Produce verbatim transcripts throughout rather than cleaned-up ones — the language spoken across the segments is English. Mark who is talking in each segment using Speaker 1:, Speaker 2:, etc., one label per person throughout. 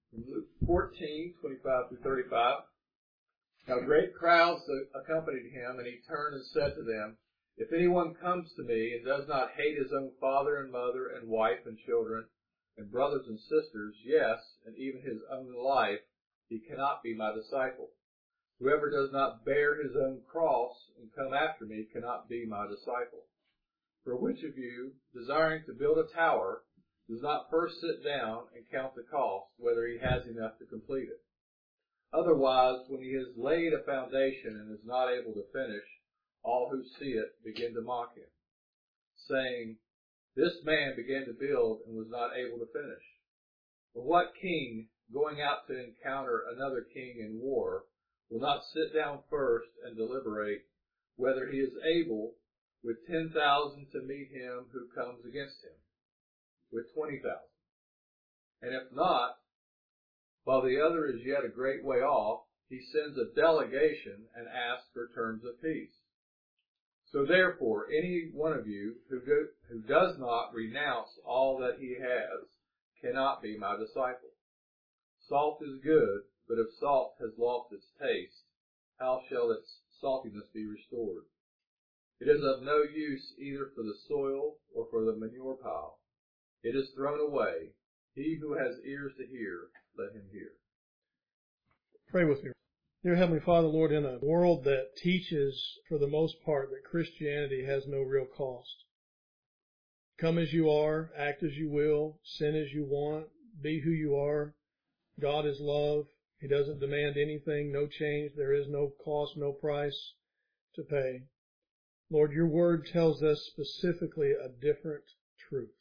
Speaker 1: From Luke fourteen, twenty-five through thirty-five. Now great crowds accompanied him, and he turned and said to them, If anyone comes to me and does not hate his own father and mother and wife and children and brothers and sisters, yes, and even his own life, he cannot be my disciple. Whoever does not bear his own cross and come after me cannot be my disciple. For which of you, desiring to build a tower, does not first sit down and count the cost, whether he has enough to complete it? Otherwise, when he has laid a foundation and is not able to finish, all who see it begin to mock him, saying, This man began to build and was not able to finish. For what king, going out to encounter another king in war, will not sit down first and deliberate whether he is able with ten thousand to meet him who comes against him, with twenty thousand? And if not, while the other is yet a great way off, he sends a delegation and asks for terms of peace. So therefore, any one of you who, go, who does not renounce all that he has cannot be my disciple. Salt is good, but if salt has lost its taste, how shall its saltiness be restored? It is of no use either for the soil or for the manure pile. It is thrown away. He who has ears to hear, let him hear.
Speaker 2: Pray with me. Dear Heavenly Father, Lord, in a world that teaches, for the most part, that Christianity has no real cost. Come as you are, act as you will, sin as you want, be who you are. God is love. He doesn't demand anything, no change. There is no cost, no price to pay. Lord, your word tells us specifically a different truth.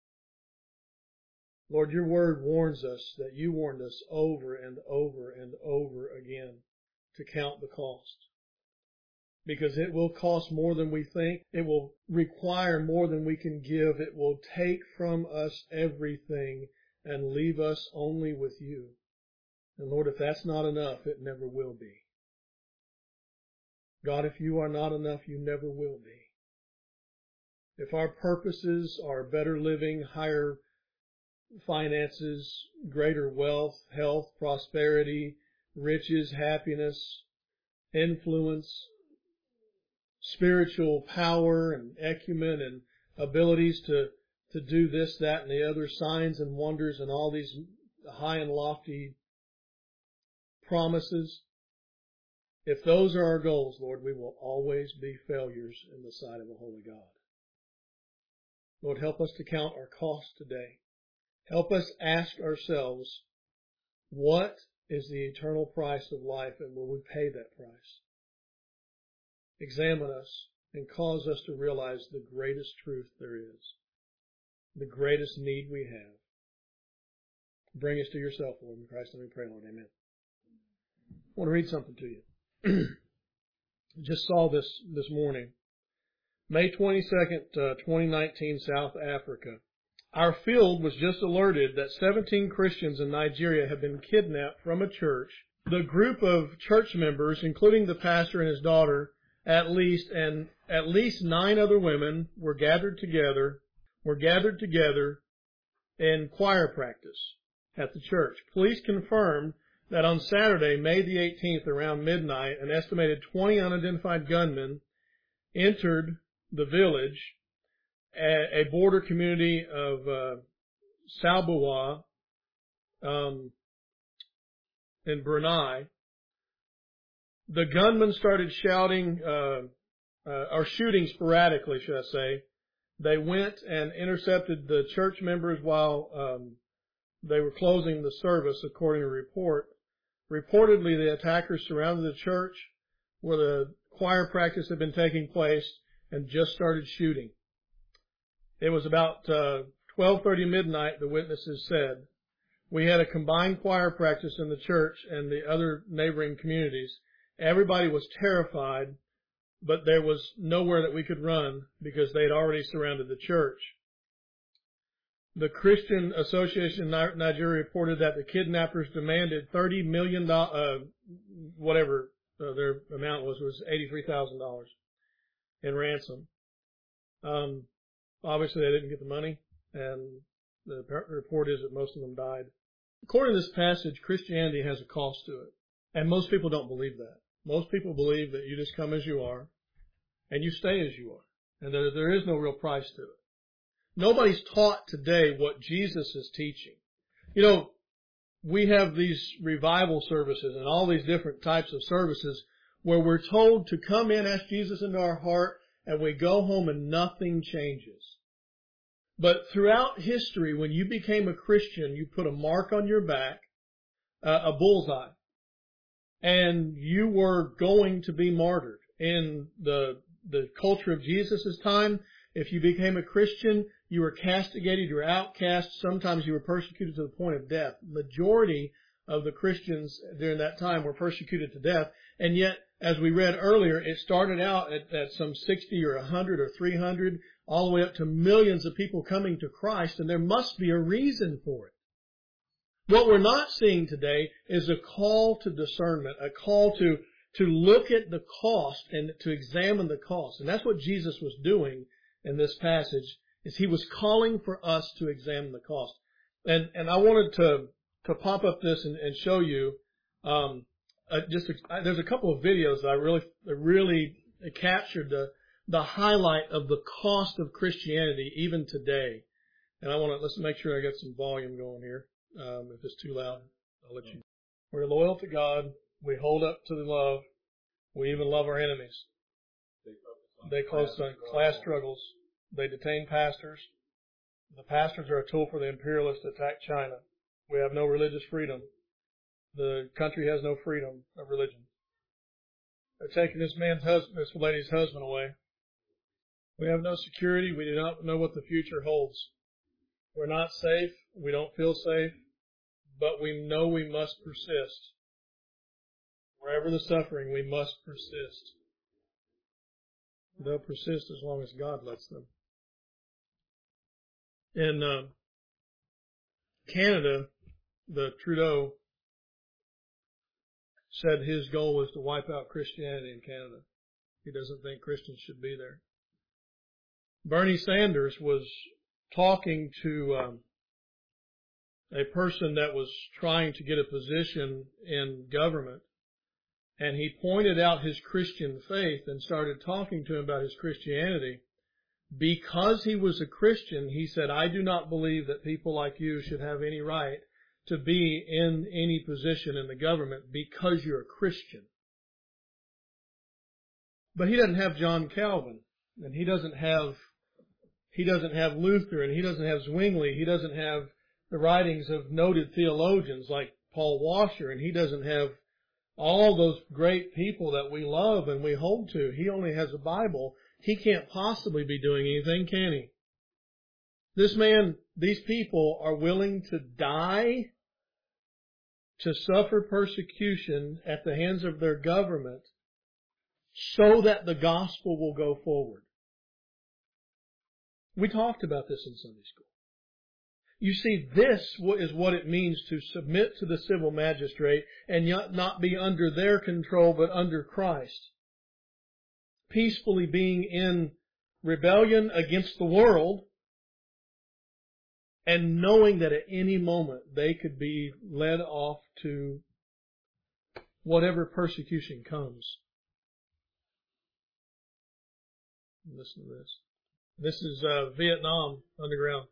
Speaker 2: Lord, your word warns us that you warned us over and over and over again to count the cost. Because it will cost more than we think. It will require more than we can give. It will take from us everything and leave us only with you. And Lord, if that's not enough, it never will be. God, if you are not enough, you never will be. If our purposes are better living, higher finances, greater wealth, health, prosperity, riches, happiness, influence, spiritual power and acumen and abilities to, to do this, that, and the other, signs and wonders and all these high and lofty promises. If those are our goals, Lord, we will always be failures in the sight of a holy God. Lord, help us to count our costs today. Help us ask ourselves, what is the eternal price of life, and will we pay that price? Examine us and cause us to realize the greatest truth there is, the greatest need we have. Bring us to yourself, Lord. In Christ's name we pray, Lord. Amen. I want to read something to you. I just saw this this morning. May twenty-second, uh, twenty nineteen, South Africa. Our field was just alerted that seventeen Christians in Nigeria have been kidnapped from a church. The group of church members, including the pastor and his daughter, at least, and at least nine other women were gathered together, were gathered together in choir practice at the church. Police confirmed that on Saturday, May the eighteenth, around midnight, an estimated twenty unidentified gunmen entered the village, a border community of uh, Salbuwa um, in Brunei. The gunmen started shouting, uh, uh, or shooting sporadically, should I say. They went and intercepted the church members while um, they were closing the service, according to a report. Reportedly, the attackers surrounded the church where the choir practice had been taking place and just started shooting. It was about uh, twelve thirty midnight, the witnesses said. We had a combined choir practice in the church and the other neighboring communities. Everybody was terrified, but there was nowhere that we could run because they had already surrounded the church. The Christian Association in Nigeria reported that the kidnappers demanded thirty million dollars, uh, whatever uh, their amount was, was eighty-three thousand dollars in ransom. Um, obviously, they didn't get the money, and the report is that most of them died. According to this passage, Christianity has a cost to it. And most people don't believe that. Most people believe that you just come as you are and you stay as you are. And there, there is no real price to it. Nobody's taught today what Jesus is teaching. You know, we have these revival services and all these different types of services where we're told to come in, ask Jesus into our heart, and we go home and nothing changes. But throughout history, when you became a Christian, you put a mark on your back, uh, a bullseye, and you were going to be martyred. In the the culture of Jesus' time, if you became a Christian, you were castigated, you were outcast, sometimes you were persecuted to the point of death. Majority of the Christians during that time were persecuted to death, and yet, as we read earlier, it started out at, at some sixty or one hundred or three hundred, all the way up to millions of people coming to Christ, and there must be a reason for it. What we're not seeing today is a call to discernment, a call to, to look at the cost and to examine the cost. And that's what Jesus was doing in this passage, is he was calling for us to examine the cost. And, and I wanted to, to pop up this and, and show you, um, uh, just, a, there's a couple of videos that I really, that really captured the, the highlight of the cost of Christianity even today. And I want to, let's make sure I get some volume going here. Um, if it's too loud, I'll let you. We're loyal to God. We hold up to the love. We even love our enemies. They focus on class struggles. They detain pastors. The pastors are a tool for the imperialists to attack China. We have no religious freedom. The country has no freedom of religion. They're taking this man's husband, this lady's husband away. We have no security. We do not know what the future holds. We're not safe. We don't feel safe. But we know we must persist. Wherever the suffering, we must persist. They'll persist as long as God lets them. In uh, Canada, the Trudeau said his goal was to wipe out Christianity in Canada. He doesn't think Christians should be there. Bernie Sanders was talking to um, a person that was trying to get a position in government, and he pointed out his Christian faith and started talking to him about his Christianity. Because he was a Christian, he said, I do not believe that people like you should have any right to be in any position in the government because you're a Christian. But he doesn't have John Calvin, and he doesn't have he doesn't have Luther, and he doesn't have Zwingli, he doesn't have the writings of noted theologians like Paul Washer, and he doesn't have all those great people that we love and we hold to. He only has a Bible. He can't possibly be doing anything, can he? This man, these people are willing to die, to suffer persecution at the hands of their government so that the gospel will go forward. We talked about this in Sunday school. You see, this is what it means to submit to the civil magistrate and not be under their control but under Christ. Peacefully being in rebellion against the world and knowing that at any moment they could be led off to whatever persecution comes. Listen to this. This is uh, Vietnam underground.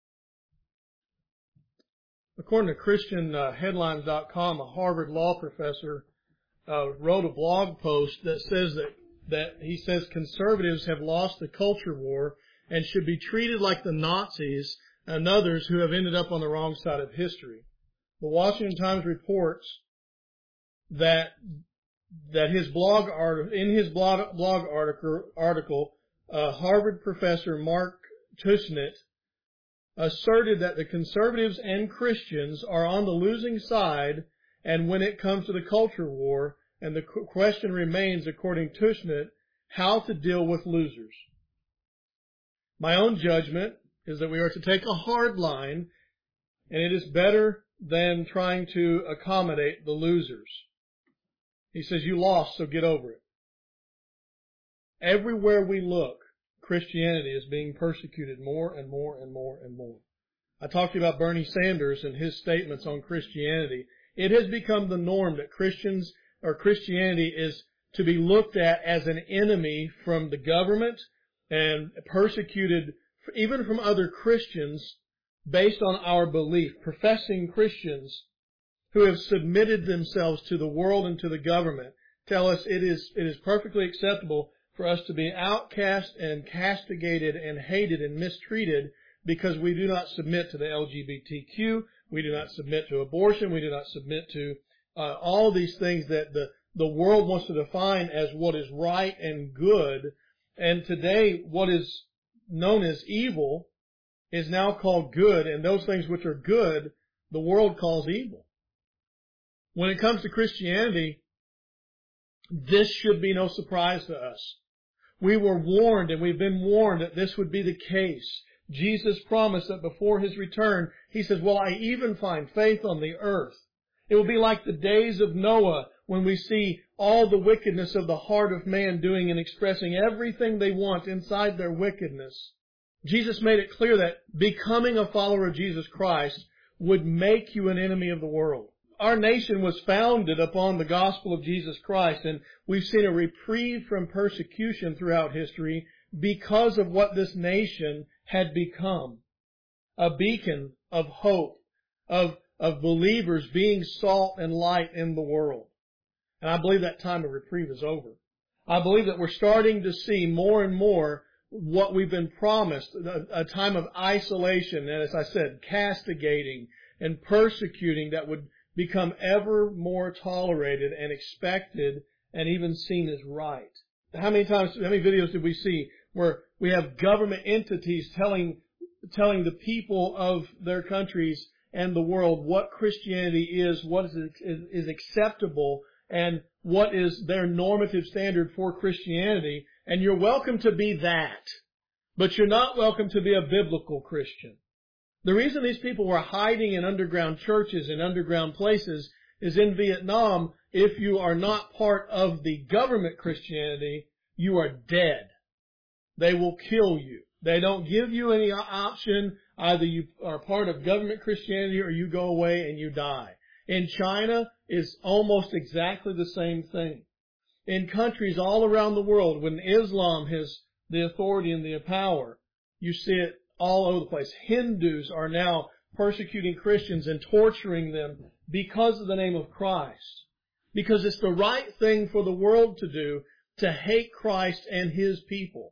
Speaker 2: According to Christian Headlines dot com, a Harvard law professor uh, wrote a blog post that says that, that he says conservatives have lost the culture war and should be treated like the Nazis and others who have ended up on the wrong side of history. The Washington Times reports that that his blog art, in his blog, blog article, article uh, Harvard professor Mark Tushnet asserted that the conservatives and Christians are on the losing side, and when it comes to the culture war, and the question remains, according to Tushnet, how to deal with losers. My own judgment is that we are to take a hard line, and it is better than trying to accommodate the losers. He says, you lost, so get over it. Everywhere we look, Christianity is being persecuted more and more and more and more. I talked to you about Bernie Sanders and his statements on Christianity. It has become the norm that Christians or Christianity is to be looked at as an enemy from the government and persecuted even from other Christians based on our belief. Professing Christians who have submitted themselves to the world and to the government tell us it is, it is perfectly acceptable for us to be outcast and castigated and hated and mistreated because we do not submit to the L G B T Q, we do not submit to abortion, we do not submit to uh, all these things that the, the world wants to define as what is right and good. And today, what is known as evil is now called good, and those things which are good, the world calls evil. When it comes to Christianity, this should be no surprise to us. We were warned, and we've been warned that this would be the case. Jesus promised that before His return, He says, will I even find faith on the earth? It will be like the days of Noah when we see all the wickedness of the heart of man doing and expressing everything they want inside their wickedness. Jesus made it clear that becoming a follower of Jesus Christ would make you an enemy of the world. Our nation was founded upon the gospel of Jesus Christ, and we've seen a reprieve from persecution throughout history because of what this nation had become. A beacon of hope, of, of believers being salt and light in the world. And I believe that time of reprieve is over. I believe that we're starting to see more and more what we've been promised, a, a time of isolation, and as I said, castigating and persecuting that would become ever more tolerated and expected and even seen as right. How many times, how many videos did we see where we have government entities telling, telling the people of their countries and the world what Christianity is, what is, is, is acceptable, and what is their normative standard for Christianity, and you're welcome to be that, but you're not welcome to be a biblical Christian. The reason these people were hiding in underground churches and underground places is in Vietnam, if you are not part of the government Christianity, you are dead. They will kill you. They don't give you any option. Either you are part of government Christianity or you go away and you die. In China, it's almost exactly the same thing. In countries all around the world, when Islam has the authority and the power, you see it all over the place. Hindus are now persecuting Christians and torturing them because of the name of Christ. Because it's the right thing for the world to do, to hate Christ and His people.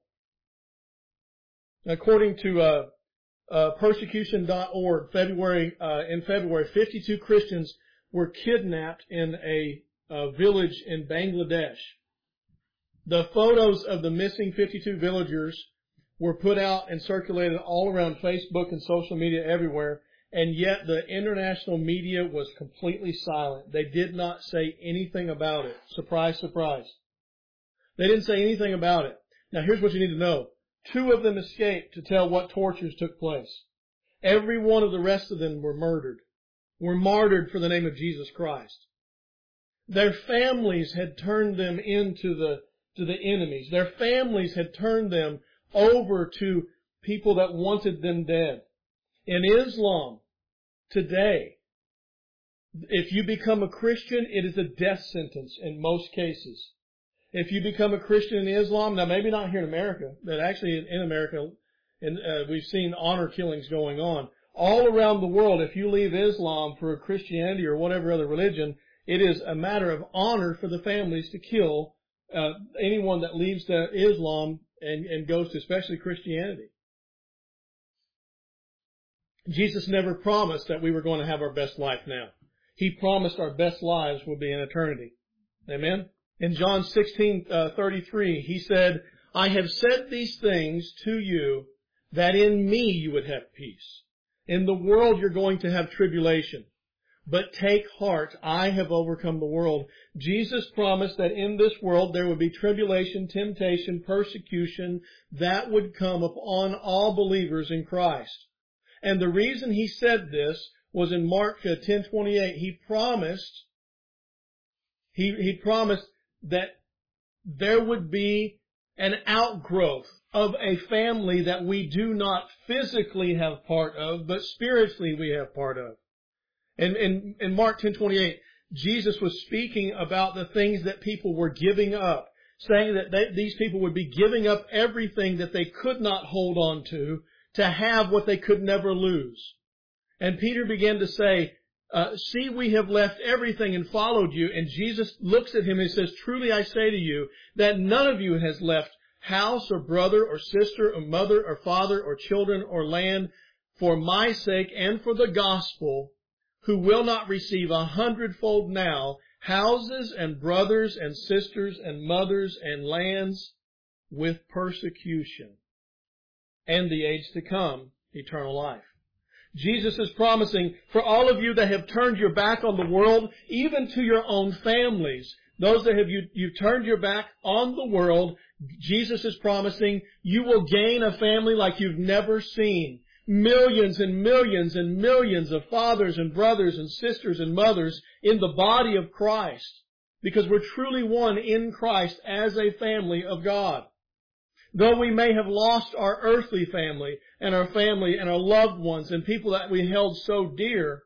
Speaker 2: According to uh, uh, persecution dot org, February uh, in February, fifty-two Christians were kidnapped in a, a village in Bangladesh. The photos of the missing fifty-two villagers were put out and circulated all around Facebook and social media everywhere, and yet the international media was completely silent. They did not say anything about it. Surprise, surprise. They didn't say anything about it. Now here's what you need to know. Two of them escaped to tell what tortures took place. Every one of the rest of them were murdered, were martyred for the name of Jesus Christ. Their families had turned them into the, to the enemies. Their families had turned them over to people that wanted them dead. In Islam, today, if you become a Christian, it is a death sentence in most cases. If you become a Christian in Islam, now maybe not here in America, but actually in, in America, and uh, we've seen honor killings going on. All around the world, if you leave Islam for Christianity or whatever other religion, it is a matter of honor for the families to kill uh, anyone that leaves the Islam and, and goes to especially Christianity. Jesus never promised that we were going to have our best life now. He promised our best lives will be in eternity. Amen? In John sixteen thirty-three, He said, I have said these things to you that in me you would have peace. In the world you're going to have tribulation. But take heart, I have overcome the world. Jesus promised that in this world there would be tribulation, temptation, persecution that would come upon all believers in Christ. And the reason He said this was in Mark ten twenty-eight. He promised, he, he promised that there would be an outgrowth of a family that we do not physically have part of, but spiritually we have part of. And in, in Mark ten twenty-eight, Jesus was speaking about the things that people were giving up, saying that they, these people would be giving up everything that they could not hold on to, to have what they could never lose. And Peter began to say, uh, see, we have left everything and followed you. And Jesus looks at him and says, truly I say to you that none of you has left house or brother or sister or mother or father or children or land for my sake and for the gospel, who will not receive a hundredfold now houses and brothers and sisters and mothers and lands with persecution, and the age to come, eternal life. Jesus is promising for all of you that have turned your back on the world, even to your own families, those that have you, you've turned your back on the world, Jesus is promising you will gain a family like you've never seen. Millions and millions and millions of fathers and brothers and sisters and mothers in the body of Christ, because we're truly one in Christ as a family of God. Though we may have lost our earthly family and our family and our loved ones and people that we held so dear,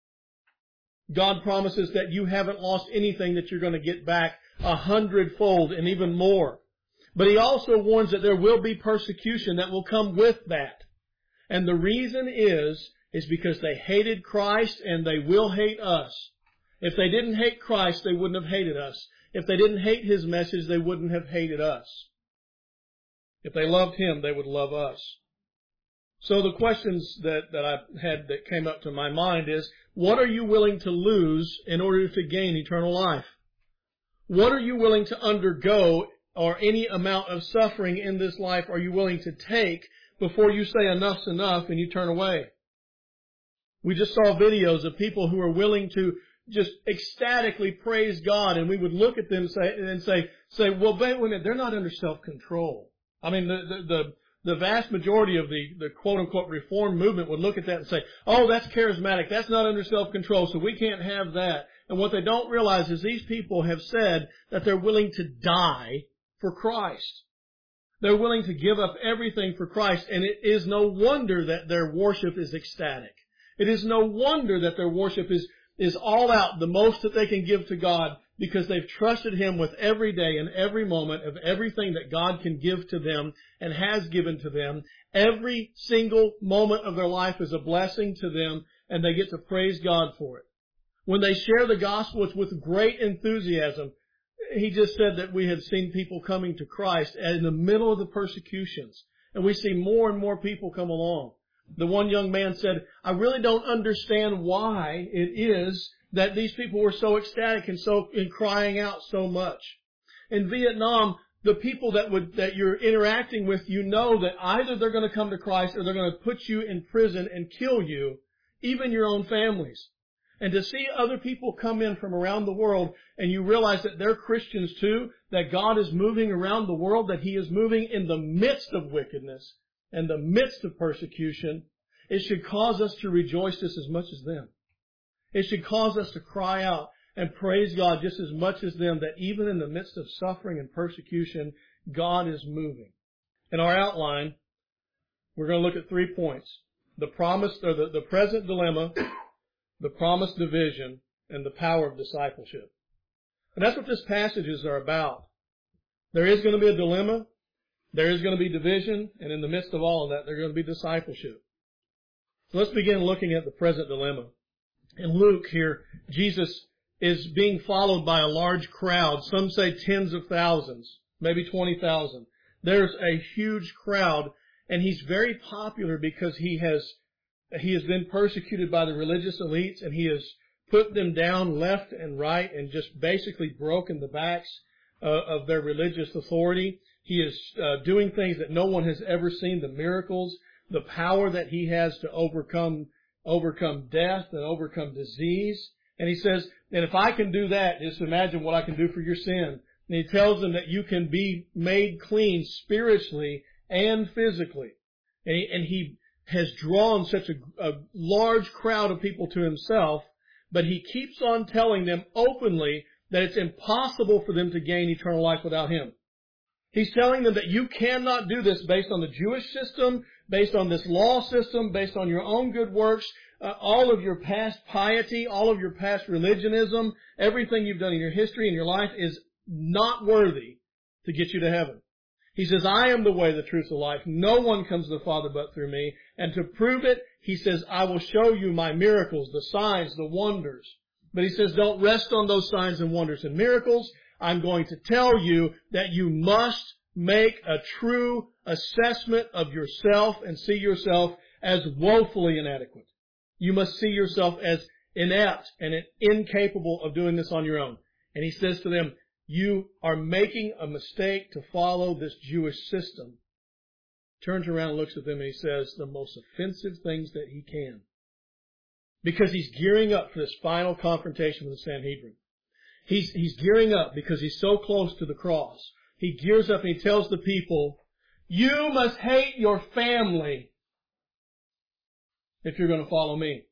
Speaker 2: God promises that you haven't lost anything that you're going to get back a hundredfold and even more. But He also warns that there will be persecution that will come with that. And the reason is, is because they hated Christ and they will hate us. If they didn't hate Christ, they wouldn't have hated us. If they didn't hate His message, they wouldn't have hated us. If they loved Him, they would love us. So the questions that, that I had that came up to my mind is, what are you willing to lose in order to gain eternal life? What are you willing to undergo, or any amount of suffering in this life are you willing to take before you say enough's enough and you turn away? We just saw videos of people who are willing to just ecstatically praise God, and we would look at them say, and say, say, well, wait a minute, they're not under self-control. I mean, the, the, the, the vast majority of the, the quote-unquote reform movement would look at that and say, oh, that's charismatic, that's not under self-control, so we can't have that. And what they don't realize is these people have said that they're willing to die for Christ. They're willing to give up everything for Christ, and it is no wonder that their worship is ecstatic. It is no wonder that their worship is, is all out, the most that they can give to God, because they've trusted Him with every day and every moment of everything that God can give to them and has given to them. Every single moment of their life is a blessing to them, and they get to praise God for it. When they share the gospel, it's with great enthusiasm. He just said that we had seen people coming to Christ in the middle of the persecutions. And we see more and more people come along. The one young man said, I really don't understand why it is that these people were so ecstatic and so in crying out so much. In Vietnam, the people that would that you're interacting with, you know that either they're going to come to Christ or they're going to put you in prison and kill you, even your own families. And to see other people come in from around the world and you realize that they're Christians too, that God is moving around the world, that He is moving in the midst of wickedness and the midst of persecution, it should cause us to rejoice just as much as them. It should cause us to cry out and praise God just as much as them, that even in the midst of suffering and persecution, God is moving. In our outline, we're going to look at three points. The promise, or the, the present dilemma, the promised division, and the power of discipleship. And that's what this passages are about. There is going to be a dilemma, there is going to be division, and in the midst of all of that, there's going to be discipleship. So let's begin looking at the present dilemma. In Luke here, Jesus is being followed by a large crowd. Some say tens of thousands, maybe twenty thousand. There's a huge crowd, and He's very popular because He has He has been persecuted by the religious elites, and He has put them down left and right and just basically broken the backs uh, of their religious authority. He is uh, doing things that no one has ever seen, the miracles, the power that He has to overcome overcome death and overcome disease. And He says, and if I can do that, just imagine what I can do for your sin. And He tells them that you can be made clean spiritually and physically. And He, and he has drawn such a, a large crowd of people to Himself, but He keeps on telling them openly that it's impossible for them to gain eternal life without Him. He's telling them that you cannot do this based on the Jewish system, based on this law system, based on your own good works, uh, all of your past piety, all of your past religionism, everything you've done in your history and your life is not worthy to get you to heaven. He says, I am the way, the truth, the life. No one comes to the Father but through me. And to prove it, He says, I will show you my miracles, the signs, the wonders. But He says, don't rest on those signs and wonders and miracles. I'm going to tell you that you must make a true assessment of yourself and see yourself as woefully inadequate. You must see yourself as inept and incapable of doing this on your own. And He says to them, you are making a mistake to follow this Jewish system. Turns around and looks at them and He says the most offensive things that He can. Because He's gearing up for this final confrontation with the Sanhedrin. He's, he's gearing up because He's so close to the cross. He gears up and He tells the people, you must hate your family if you're going to follow me.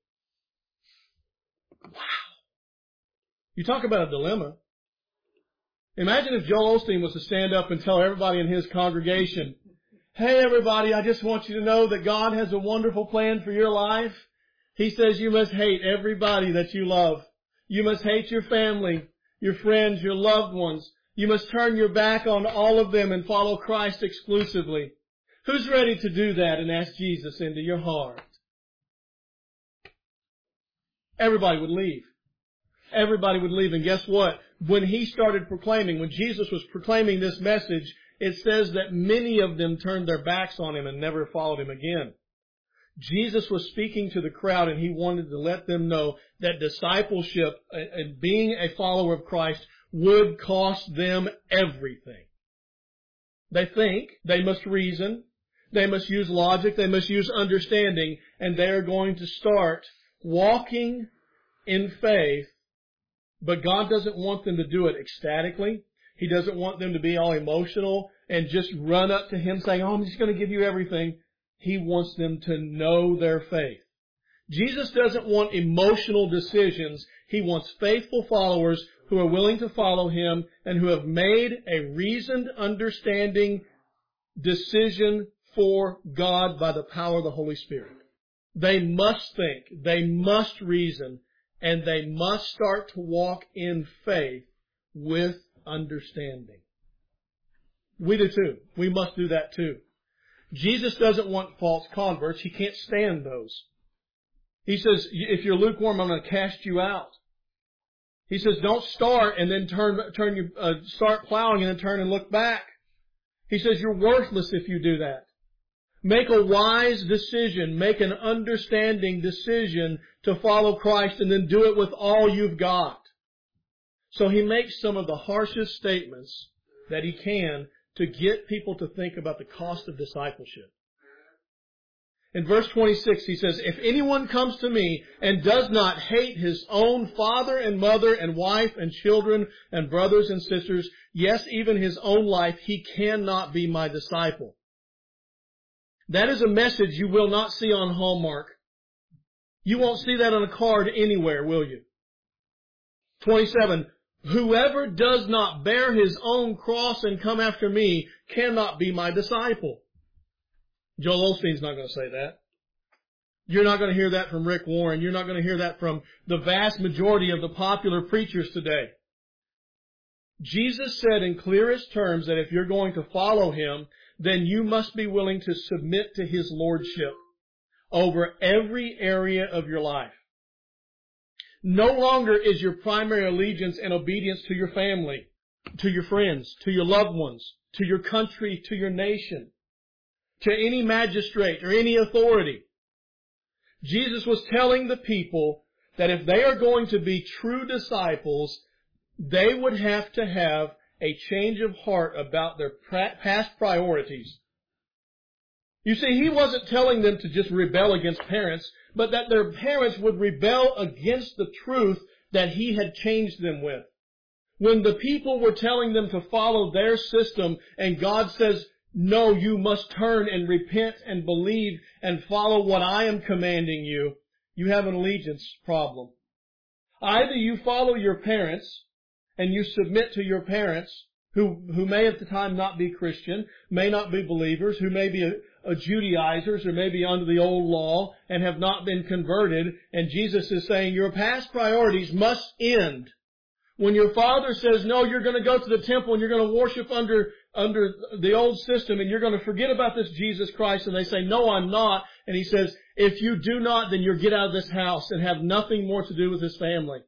Speaker 2: Wow. You talk about a dilemma. Imagine if Joel Osteen was to stand up and tell everybody in his congregation, hey everybody, I just want you to know that God has a wonderful plan for your life. He says you must hate everybody that you love. You must hate your family, your friends, your loved ones. You must turn your back on all of them and follow Christ exclusively. Who's ready to do that and ask Jesus into your heart? Everybody would leave. Everybody would leave. And guess what? When He started proclaiming, when Jesus was proclaiming this message, it says that many of them turned their backs on Him and never followed Him again. Jesus was speaking to the crowd and He wanted to let them know that discipleship and being a follower of Christ would cost them everything. They think, they must reason, they must use logic, they must use understanding, and they are going to start walking in faith. But God doesn't want them to do it ecstatically. He doesn't want them to be all emotional and just run up to Him saying, oh, I'm just going to give you everything. He wants them to know their faith. Jesus doesn't want emotional decisions. He wants faithful followers who are willing to follow Him and who have made a reasoned, understanding decision for God by the power of the Holy Spirit. They must think, they must reason, and they must start to walk in faith with understanding. We do too. We must do that too. Jesus doesn't want false converts. He can't stand those. He says, if you're lukewarm, I'm going to cast you out. He says, don't start and then turn, turn you, uh, start plowing and then turn and look back. He says, you're worthless if you do that. Make a wise decision. Make an understanding decision to follow Christ and then do it with all you've got. So He makes some of the harshest statements that He can to get people to think about the cost of discipleship. In verse twenty-six, He says, if anyone comes to me and does not hate his own father and mother and wife and children and brothers and sisters, yes, even his own life, he cannot be my disciple. That is a message you will not see on Hallmark. You won't see that on a card anywhere, will you? twenty-seven, whoever does not bear his own cross and come after me cannot be my disciple. Joel Osteen's not going to say that. You're not going to hear that from Rick Warren. You're not going to hear that from the vast majority of the popular preachers today. Jesus said in clearest terms that if you're going to follow Him, then you must be willing to submit to His lordship over every area of your life. No longer is your primary allegiance and obedience to your family, to your friends, to your loved ones, to your country, to your nation, to any magistrate or any authority. Jesus was telling the people that if they are going to be true disciples, they would have to have a change of heart about their past priorities. You see, He wasn't telling them to just rebel against parents, but that their parents would rebel against the truth that He had changed them with. When the people were telling them to follow their system and God says, no, you must turn and repent and believe and follow what I am commanding you, you have an allegiance problem. Either you follow your parents and you submit to your parents, who, who may at the time not be Christian, may not be believers, who may be a, a Judaizers or maybe under the old law and have not been converted. And Jesus is saying your past priorities must end. When your father says, no, you're going to go to the temple and you're going to worship under, under the old system and you're going to forget about this Jesus Christ, and they say, no, I'm not. And he says, if you do not, then you'll get out of this house and have nothing more to do with this family.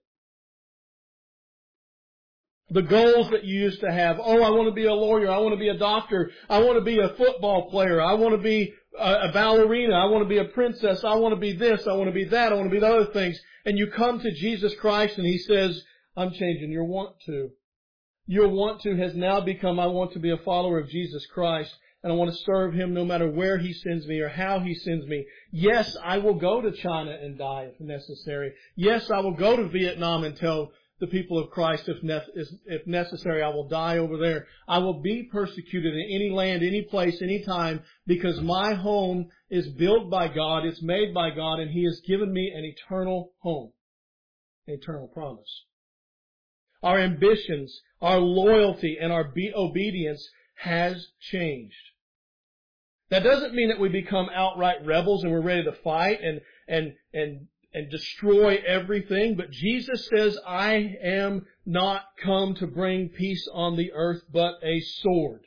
Speaker 2: The goals that you used to have, oh, I want to be a lawyer, I want to be a doctor, I want to be a football player, I want to be a, a ballerina, I want to be a princess, I want to be this, I want to be that, I want to be the other things. And you come to Jesus Christ and He says, I'm changing your want to. Your want to has now become, I want to be a follower of Jesus Christ, and I want to serve Him no matter where He sends me or how He sends me. Yes, I will go to China and die if necessary. Yes, I will go to Vietnam and tell the people of Christ if, ne- if necessary. I will die over there. I will be persecuted in any land, any place, any time, because my home is built by God, it's made by God, and He has given me an eternal home, an eternal promise. Our ambitions, our loyalty, and our be- obedience has changed. That doesn't mean that we become outright rebels and we're ready to fight and, and, and, and destroy everything. But Jesus says, I am not come to bring peace on the earth, but a sword.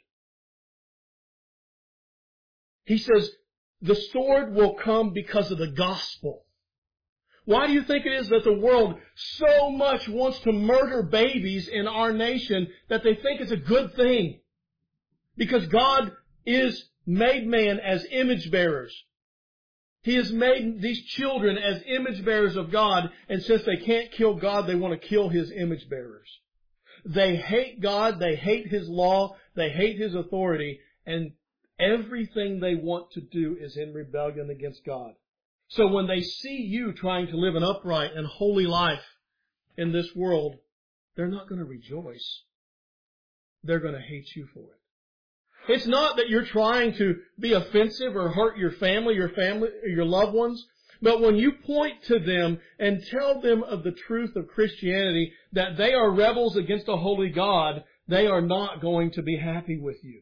Speaker 2: He says, the sword will come because of the gospel. Why do you think it is that the world so much wants to murder babies in our nation that they think it's a good thing? Because God is made man as image bearers. He has made these children as image bearers of God, and since they can't kill God, they want to kill His image bearers. They hate God, they hate His law, they hate His authority, and everything they want to do is in rebellion against God. So when they see you trying to live an upright and holy life in this world, they're not going to rejoice. They're going to hate you for it. It's not that you're trying to be offensive or hurt your family, your family, or your loved ones, but when you point to them and tell them of the truth of Christianity, that they are rebels against a holy God, they are not going to be happy with you.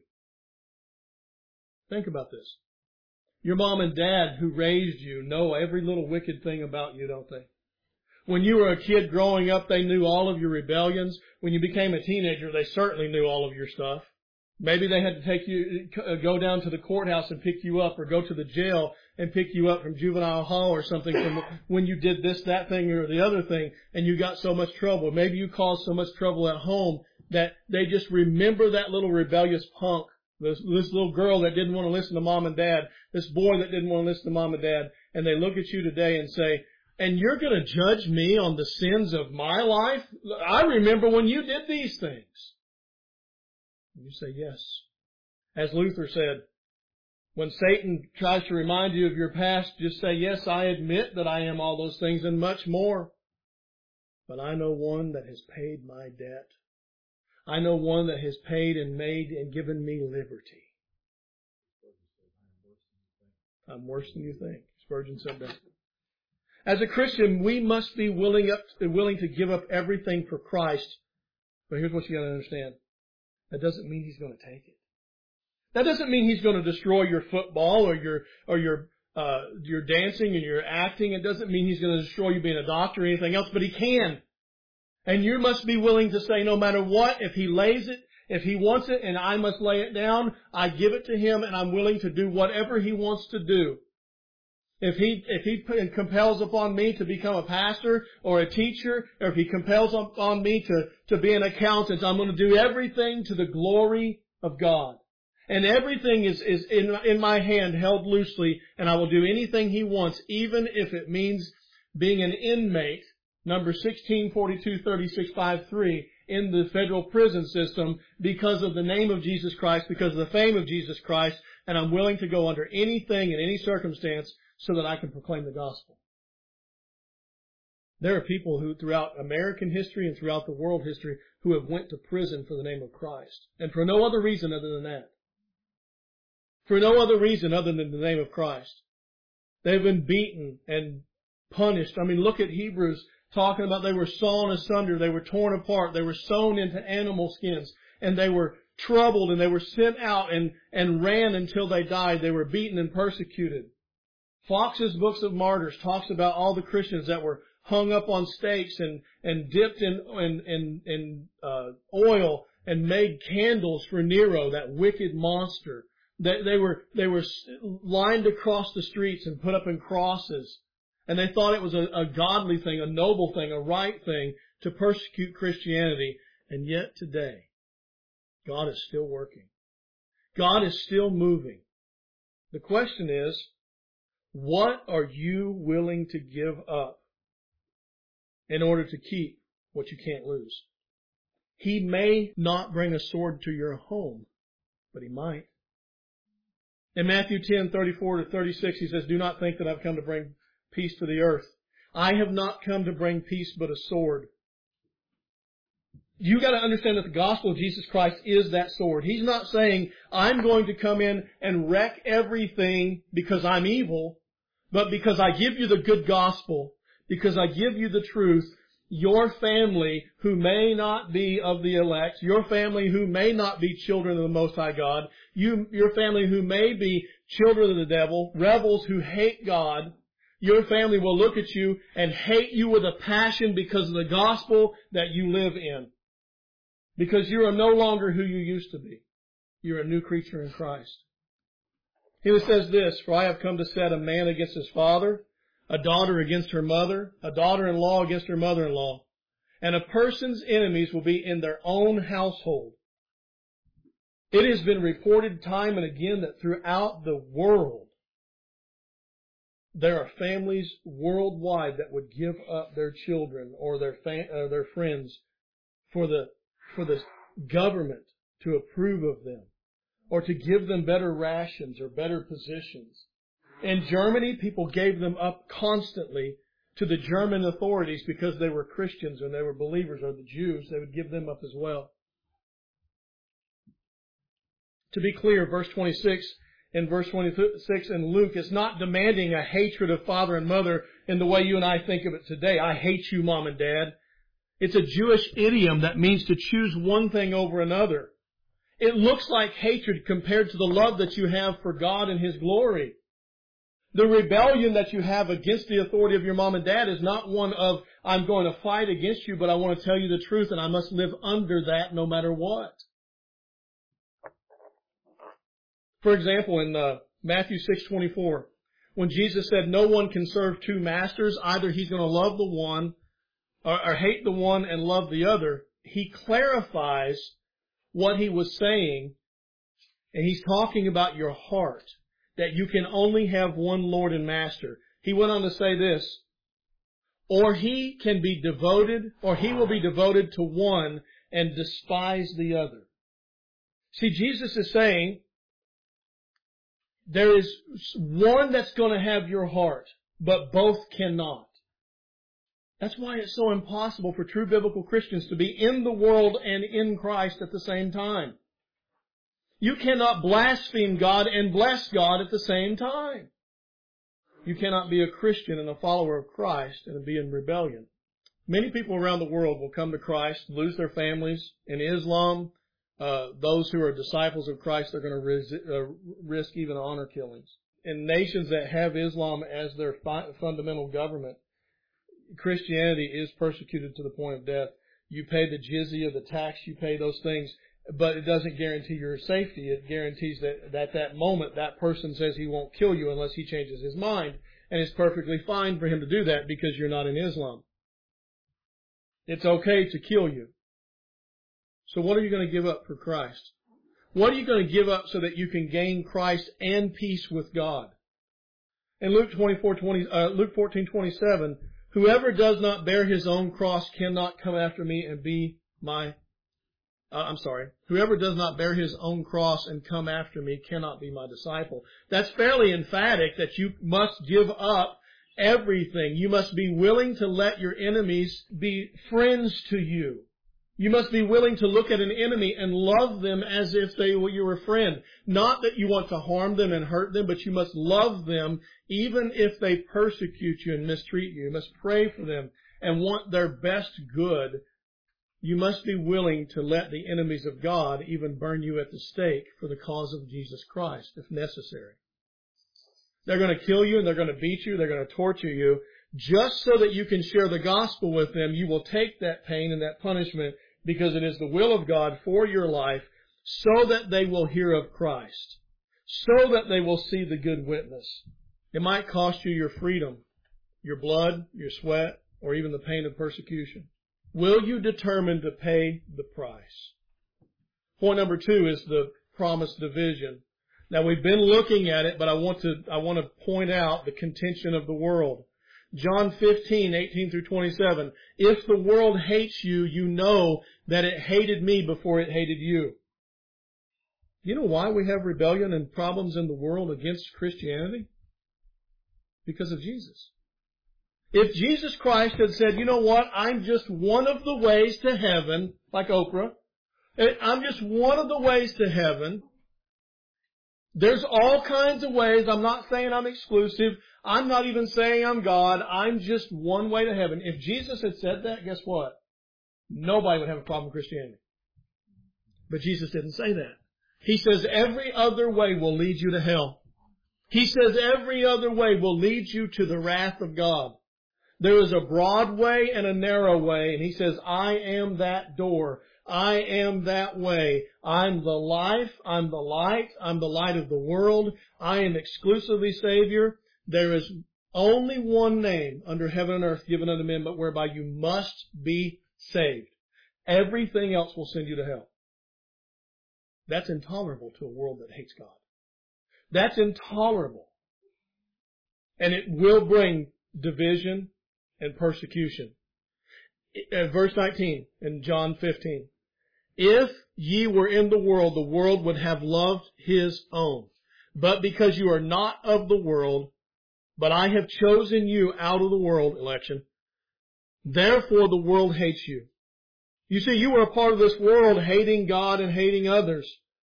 Speaker 2: Think about this. Your mom and dad who raised you know every little wicked thing about you, don't they? When you were a kid growing up, they knew all of your rebellions. When you became a teenager, they certainly knew all of your stuff. Maybe they had to take you, go down to the courthouse and pick you up, or go to the jail and pick you up from juvenile hall or something from when you did this, that thing, or the other thing, and you got so much trouble. Maybe you caused so much trouble at home that they just remember that little rebellious punk. This, this little girl that didn't want to listen to mom and dad, this boy that didn't want to listen to mom and dad, and they look at you today and say, and you're going to judge me on the sins of my life? I remember when you did these things. And you say, yes. As Luther said, when Satan tries to remind you of your past, just say, yes, I admit that I am all those things and much more. But I know one that has paid my debt. I know one that has paid and made and given me liberty. I'm worse than you think. Spurgeon said that. As a Christian, we must be willing, up, willing to give up everything for Christ. But here's what you got to understand. That doesn't mean He's going to take it. That doesn't mean He's going to destroy your football or your or your uh, your dancing and your acting. It doesn't mean He's going to destroy you being a doctor or anything else, but He can. And you must be willing to say, no matter what, if He lays it, if He wants it and I must lay it down, I give it to Him and I'm willing to do whatever He wants to do. If He, if He compels upon me to become a pastor or a teacher, or if He compels upon me to, to be an accountant, I'm going to do everything to the glory of God. And everything is, is in, in my hand, held loosely, and I will do anything He wants, even if it means being an inmate, number sixteen forty-two thirty-six fifty-three, in the federal prison system because of the name of Jesus Christ, because of the fame of Jesus Christ, and I'm willing to go under anything in any circumstance so that I can proclaim the gospel. There are people who, throughout American history and throughout the world history, who have went to prison for the name of Christ, and for no other reason other than that. For no other reason other than the name of Christ. They've been beaten and punished. I mean, look at Hebrews talking about they were sawn asunder, they were torn apart, they were sewn into animal skins. and they were troubled and they were sent out and, and ran until they died. They were beaten and persecuted. Fox's Books of Martyrs talks about all the Christians that were hung up on stakes and, and dipped in, in, in, in uh, oil and made candles for Nero, that wicked monster. They, they were, they were lined across the streets and put up in crosses. And they thought it was a, a godly thing, a noble thing, a right thing to persecute Christianity. And yet today, God is still working. God is still moving. The question is, what are you willing to give up in order to keep what you can't lose? He may not bring a sword to your home, but He might. In Matthew ten, thirty-four to thirty-six, He says, "Do not think that I've come to bring peace to the earth. I have not come to bring peace but a sword." You got to understand that the gospel of Jesus Christ is that sword. He's not saying, I'm going to come in and wreck everything because I'm evil, but because I give you the good gospel, because I give you the truth, your family who may not be of the elect, your family who may not be children of the Most High God, you, your family who may be children of the devil, rebels who hate God, your family will look at you and hate you with a passion because of the gospel that you live in. Because you are no longer who you used to be. You're a new creature in Christ. He says this, "For I have come to set a man against his father, a daughter against her mother, a daughter-in-law against her mother-in-law. And a person's enemies will be in their own household." It has been reported time and again that throughout the world, there are families worldwide that would give up their children or their fam- or their friends for the for the government to approve of them or to give them better rations or better positions. In Germany, people gave them up constantly to the German authorities because they were Christians and they were believers, or the Jews. They would give them up as well. To be clear, verse twenty-six and verse twenty-six in Luke is not demanding a hatred of father and mother in the way you and I think of it today. I hate you, Mom and Dad. It's a Jewish idiom that means to choose one thing over another. It looks like hatred compared to the love that you have for God and His glory. The rebellion that you have against the authority of your mom and dad is not one of, I'm going to fight against you, but I want to tell you the truth and I must live under that no matter what. For example, in uh, Matthew six twenty-four, when Jesus said no one can serve two masters, either he's going to love the one or, or hate the one and love the other, He clarifies what He was saying, and He's talking about your heart, that you can only have one Lord and Master. He went on to say this, or he can be devoted, or he will be devoted to one and despise the other. See, Jesus is saying, there is one that's going to have your heart, but both cannot. That's why it's so impossible for true biblical Christians to be in the world and in Christ at the same time. You cannot blaspheme God and bless God at the same time. You cannot be a Christian and a follower of Christ and be in rebellion. Many people around the world will come to Christ, lose their families. In Islam, uh, those who are disciples of Christ are going to ris- uh, risk even honor killings. In nations that have Islam as their fi- fundamental government, Christianity is persecuted to the point of death. You pay the jizya, the tax, you pay those things, but it doesn't guarantee your safety. It guarantees that at that moment that person says he won't kill you unless he changes his mind. And it's perfectly fine for him to do that because you're not in Islam. It's okay to kill you. So what are you going to give up for Christ? What are you going to give up so that you can gain Christ and peace with God? In Luke twenty-four, twenty, uh, Luke fourteen, twenty-seven, whoever does not bear his own cross cannot come after me and be my Uh, I'm sorry. Whoever does not bear his own cross and come after me cannot be my disciple. That's fairly emphatic that you must give up everything. You must be willing to let your enemies be friends to you. You must be willing to look at an enemy and love them as if they were your friend. Not that you want to harm them and hurt them, but you must love them even if they persecute you and mistreat you. You must pray for them and want their best good. you must be willing to let the enemies of God even burn you at the stake for the cause of Jesus Christ, if necessary. They're going to kill you and they're going to beat you, they're going to torture you. Just so that you can share the gospel with them, you will take that pain and that punishment because it is the will of God for your life so that they will hear of Christ, so that they will see the good witness. It might cost you your freedom, your blood, your sweat, or even the pain of persecution. Will you determine to pay the price? Point number two is the promised division. Now we've been looking at it, but I want to, I want to point out the contention of the world. John fifteen, eighteen through twenty-seven. If the world hates you, you know that it hated me before it hated you. You know why we have rebellion and problems in the world against Christianity? Because of Jesus. If Jesus Christ had said, you know what, I'm just one of the ways to heaven, like Oprah, I'm just one of the ways to heaven. There's all kinds of ways. I'm not saying I'm exclusive. I'm not even saying I'm God. I'm just one way to heaven. If Jesus had said that, guess what? Nobody would have a problem with Christianity. But Jesus didn't say that. He says every other way will lead you to hell. He says every other way will lead you to the wrath of God. There is a broad way and a narrow way, and He says, I am that door. I am that way. I'm the life. I'm the light. I'm the light of the world. I am exclusively Savior. There is only one name under heaven and earth given unto men, but whereby you must be saved. Everything else will send you to hell. That's intolerable to a world that hates God. That's intolerable. And it will bring division and persecution. Verse nineteen in John fifteen. If ye were in the world, the world would have loved his own. But because you are not of the world, but I have chosen you out of the world, election, therefore the world hates you. You see, you were a part of this world hating God and hating others.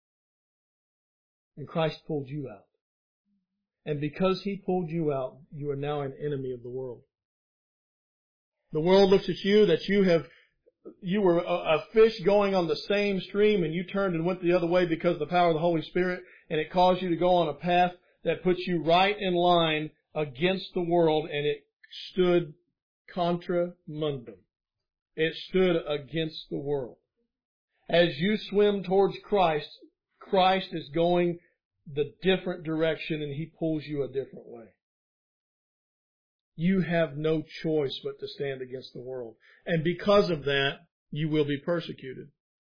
Speaker 2: And Christ pulled you out. And because He pulled you out, you are now an enemy of the world. The world looks at you that you have, you were a, a fish going on the same stream and you turned and went the other way because of the power of the Holy Spirit, and it caused you to go on a path that puts you right in line against the world, and it stood contra mundum. It stood against the world. As you swim towards Christ, Christ is going the different direction and He pulls you a different way. You have no choice but to stand against the world. And because of that, you will be persecuted.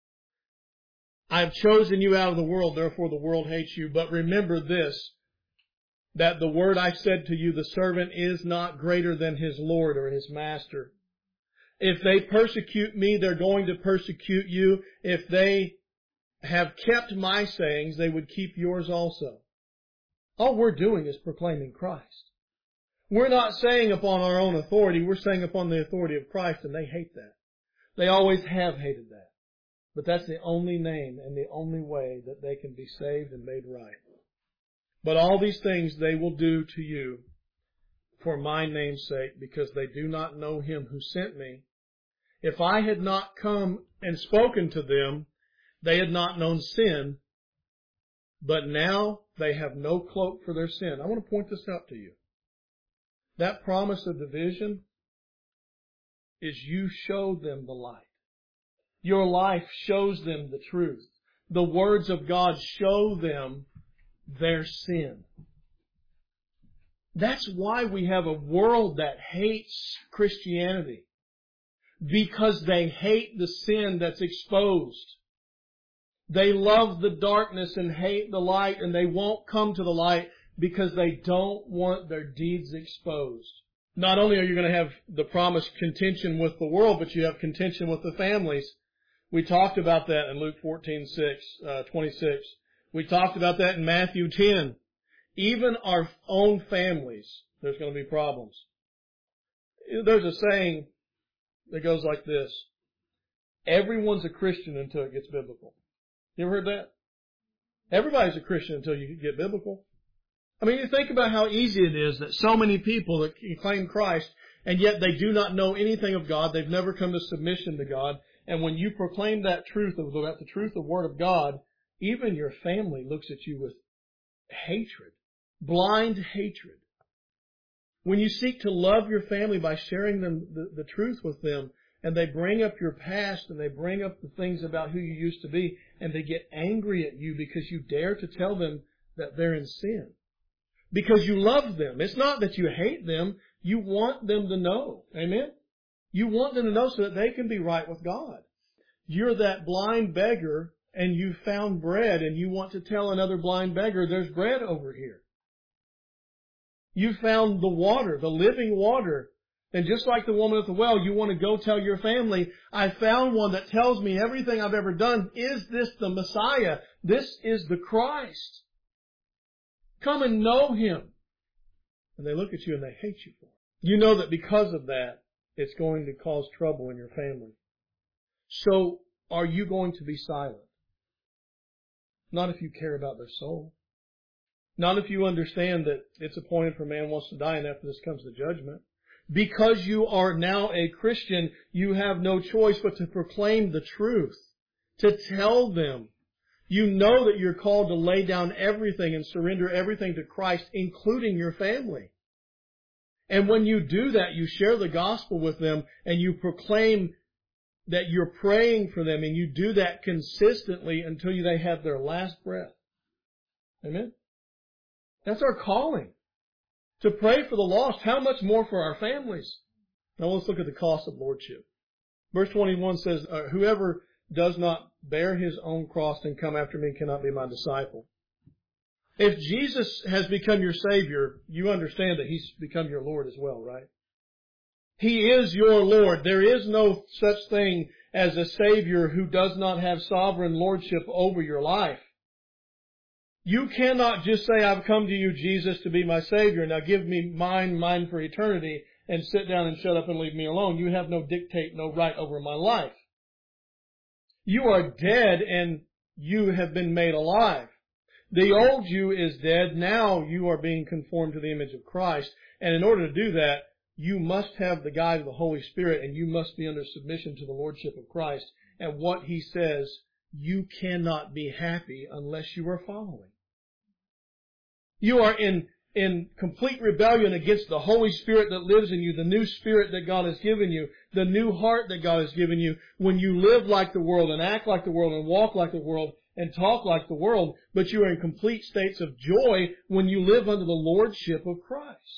Speaker 2: I have chosen you out of the world, therefore the world hates you. But remember this, that the word I said to you, the servant is not greater than his Lord or his master. If they persecute me, they're going to persecute you. If they have kept my sayings, they would keep yours also. All we're doing is proclaiming Christ. We're not saying upon our own authority, we're saying upon the authority of Christ, and they hate that. They always have hated that. But that's the only name and the only way that they can be saved and made right. But all these things they will do to you for my name's sake, because they do not know Him who sent me. If I had not come and spoken to them, they had not known sin, but now they have no cloak for their sin. I want to point this out to you. That promise of division is you show them the light. Your life shows them the truth. The words of God show them their sin. That's why we have a world that hates Christianity. Because they hate the sin that's exposed. They love the darkness and hate the light, and they won't come to the light because they don't want their deeds exposed. Not only are you going to have the promised contention with the world, but you have contention with the families. We talked about that in Luke fourteen, six, uh, twenty-six. We talked about that in Matthew ten. Even our own families, there's going to be problems. There's a saying that goes like this. Everyone's a Christian until it gets biblical. You ever heard that? Everybody's a Christian until you get biblical. I mean, you think about how easy it is that so many people that claim Christ, and yet they do not know anything of God. They've never come to submission to God. And when you proclaim that truth about the truth of the Word of God, even your family looks at you with hatred, blind hatred. When you seek to love your family by sharing them the, the truth with them, and they bring up your past and they bring up the things about who you used to be, and they get angry at you because you dare to tell them that they're in sin. Because you love them. It's not that you hate them. You want them to know. Amen? You want them to know so that they can be right with God. You're that blind beggar and you found bread and you want to tell another blind beggar there's bread over here. You found the water, the living water. And just like the woman at the well, you want to go tell your family, I found one that tells me everything I've ever done. Is this the Messiah? This is the Christ. Come and know Him. And they look at you and they hate you for it. You know that because of that, it's going to cause trouble in your family. So, are you going to be silent? Not if you care about their soul. Not if you understand that it's appointed for man wants to die and after this comes the judgment. Because you are now a Christian, you have no choice but to proclaim the truth. To tell them. You know that you're called to lay down everything and surrender everything to Christ, including your family. And when you do that, you share the gospel with them and you proclaim that you're praying for them, and you do that consistently until they have their last breath. Amen? That's our calling. To pray for the lost. How much more for our families? Now let's look at the cost of lordship. Verse twenty-one says, uh, whoever does not bear his own cross and come after me cannot be my disciple. If Jesus has become your Savior, you understand that He's become your Lord as well, right? He is your Lord. There is no such thing as a Savior who does not have sovereign lordship over your life. You cannot just say, I've come to you, Jesus, to be my Savior. Now give me mine, mine for eternity, and sit down and shut up and leave me alone. You have no dictate, no right over my life. You are dead and you have been made alive. The old you is dead. Now you are being conformed to the image of Christ. And in order to do that, you must have the guide of the Holy Spirit and you must be under submission to the Lordship of Christ. And what He says, you cannot be happy unless you are following. You are in, in complete rebellion against the Holy Spirit that lives in you, the new spirit that God has given you, the new heart that God has given you. When you live like the world and act like the world and walk like the world and talk like the world, but you are in complete states of joy when you live under the Lordship of Christ.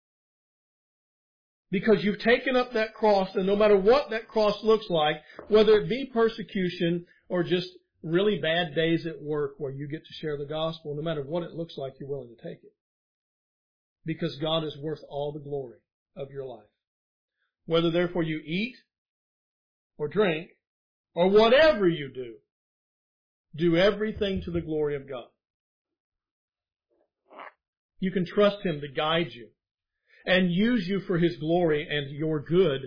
Speaker 2: Because you've taken up that cross, and no matter what that cross looks like, whether it be persecution or just really bad days at work where you get to share the gospel, no matter what it looks like, you're willing to take it. Because God is worth all the glory of your life. Whether therefore you eat or drink or whatever you do, do everything to the glory of God. You can trust Him to guide you and use you for His glory and your good.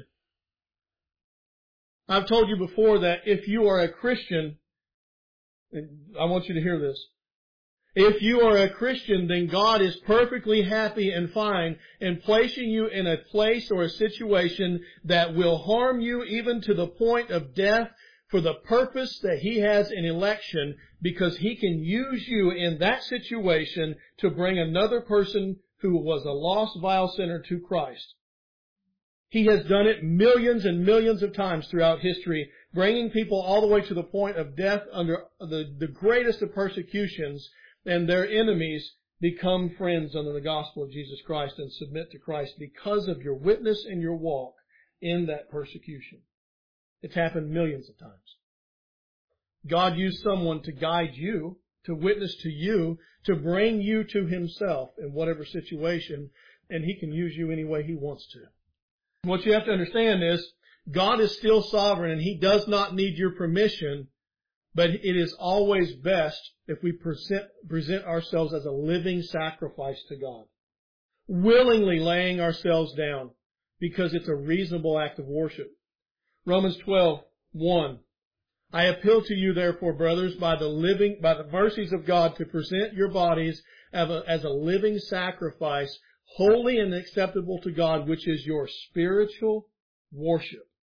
Speaker 2: I've told you before that if you are a Christian, I want you to hear this. If you are a Christian, then God is perfectly happy and fine in placing you in a place or a situation that will harm you even to the point of death for the purpose that He has in election, because He can use you in that situation to bring another person who was a lost, vile sinner to Christ. He has done it millions and millions of times throughout history, bringing people all the way to the point of death under the, the greatest of persecutions, and their enemies become friends under the gospel of Jesus Christ and submit to Christ because of your witness and your walk in that persecution. It's happened millions of times. God used someone to guide you, to witness to you, to bring you to Himself in whatever situation, and He can use you any way He wants to. What you have to understand is, God is still sovereign and He does not need your permission, but it is always best if we present, present ourselves as a living sacrifice to God, willingly laying ourselves down, because it's a reasonable act of worship. Romans twelve, one. I appeal to you, therefore, brothers, by the living, by the mercies of God, to present your bodies as a, as a living sacrifice, holy and acceptable to God, which is your spiritual worship.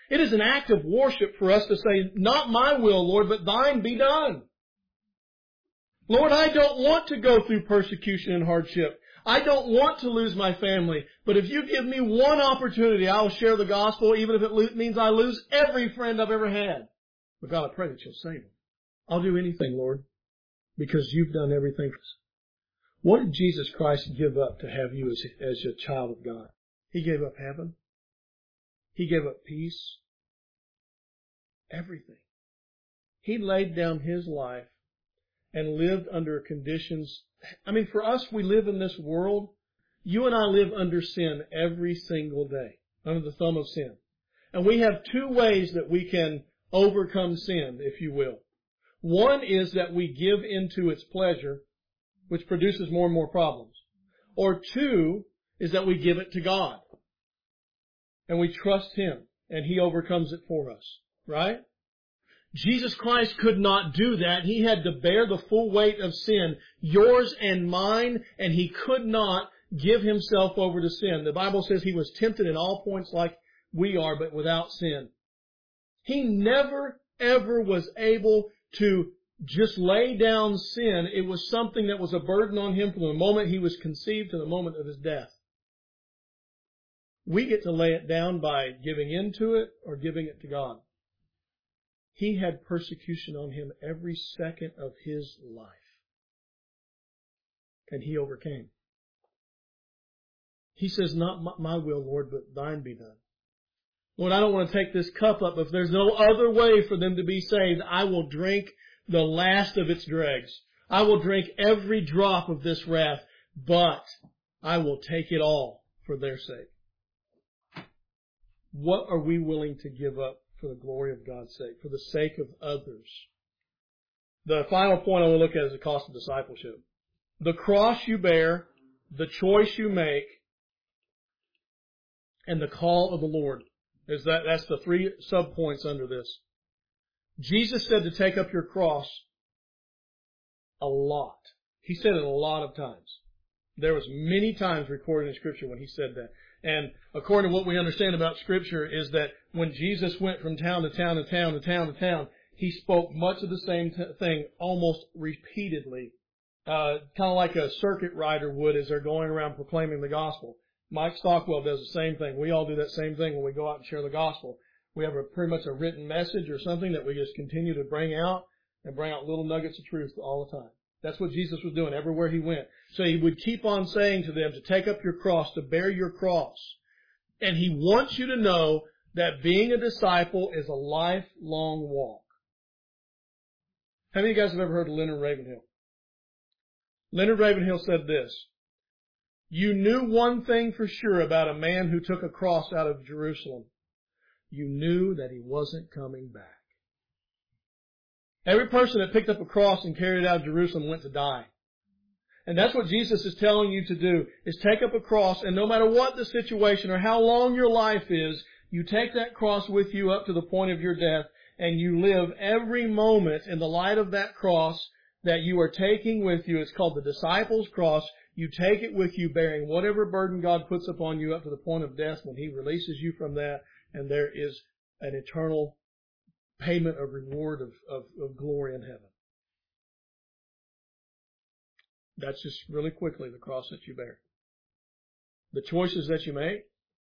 Speaker 2: It is an act of worship for us to say, not my will, Lord, but thine be done. Lord, I don't want to go through persecution and hardship. I don't want to lose my family. But if you give me one opportunity, I will share the gospel, even if it means I lose every friend I've ever had. But God, I pray that you'll save them. I'll do anything, Lord, because you've done everything for us. What did Jesus Christ give up to have you as, as a child of God? He gave up heaven. He gave up peace. Everything. He laid down His life and lived under conditions. I mean, for us, we live in this world. You and I live under sin every single day, under the thumb of sin. And we have two ways that we can overcome sin, if you will. One is that we give into its pleasure, which produces more and more problems. Or two is that we give it to God. And we trust Him, and He overcomes it for us. Right? Jesus Christ could not do that. He had to bear the full weight of sin, yours and mine, and He could not give Himself over to sin. The Bible says He was tempted in all points like we are, but without sin. He never, ever was able to just lay down sin. It was something that was a burden on Him from the moment He was conceived to the moment of His death. We get to lay it down by giving into it or giving it to God. He had persecution on Him every second of His life. And He overcame. He says, not my will, Lord, but thine be done. Lord, I don't want to take this cup up. If there's no other way for them to be saved, I will drink the last of its dregs. I will drink every drop of this wrath, but I will take it all for their sake. What are we willing to give up for the glory of God's sake, for the sake of others? The final point I want to look at is the cost of discipleship. The cross you bear, the choice you make, and the call of the Lord. Is that, that's the three sub-points under this. Jesus said to take up your cross a lot. He said it a lot of times. There was many times recorded in Scripture when He said that. And according to what we understand about Scripture is that when Jesus went from town to town to town to town to town, He spoke much of the same t- thing almost repeatedly. Uh, kind of like a circuit rider would as they're going around proclaiming the gospel. Mike Stockwell does the same thing. We all do that same thing when we go out and share the gospel. We have a pretty much a written message or something that we just continue to bring out and bring out little nuggets of truth all the time. That's what Jesus was doing everywhere He went. So He would keep on saying to them to take up your cross, to bear your cross. And He wants you to know that being a disciple is a lifelong walk. How many of you guys have ever heard of Leonard Ravenhill? Leonard Ravenhill said this: you knew one thing for sure about a man who took a cross out of Jerusalem. You knew that he wasn't coming back. Every person that picked up a cross and carried it out of Jerusalem went to die. And that's what Jesus is telling you to do, is take up a cross, and no matter what the situation or how long your life is, you take that cross with you up to the point of your death, and you live every moment in the light of that cross that you are taking with you. It's called the disciples' cross. You take it with you, bearing whatever burden God puts upon you up to the point of death when He releases you from that, and there is an eternal payment of reward of, of, of glory in heaven. That's just really quickly the cross that you bear. The choices that you make.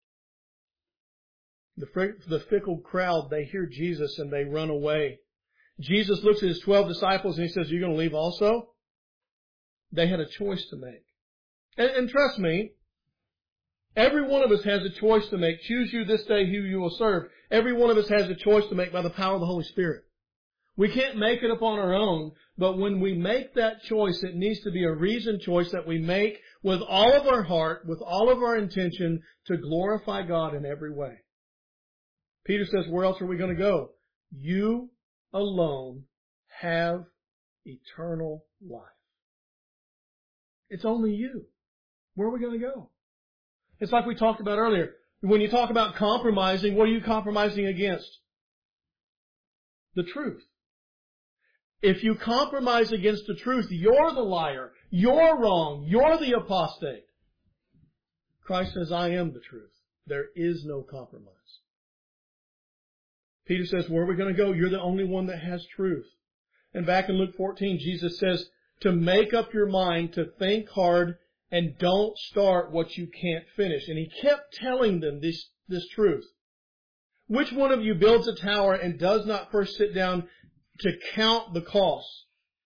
Speaker 2: The, the fickle crowd, they hear Jesus and they run away. Jesus looks at His twelve disciples and He says, "You're going to leave also?" They had a choice to make. And, and trust me, every one of us has a choice to make. Choose you this day who you will serve. Every one of us has a choice to make by the power of the Holy Spirit. We can't make it upon our own, but when we make that choice, it needs to be a reasoned choice that we make with all of our heart, with all of our intention to glorify God in every way. Peter says, where else are we going to go? You alone have eternal life. It's only you. Where are we going to go? It's like we talked about earlier. When you talk about compromising, what are you compromising against? The truth. If you compromise against the truth, you're the liar. You're wrong. You're the apostate. Christ says, I am the truth. There is no compromise. Peter says, where are we going to go? You're the only one that has truth. And back in Luke fourteen, Jesus says to make up your mind, to think hard, and don't start what you can't finish. And He kept telling them this, this truth. Which one of you builds a tower and does not first sit down to count the costs?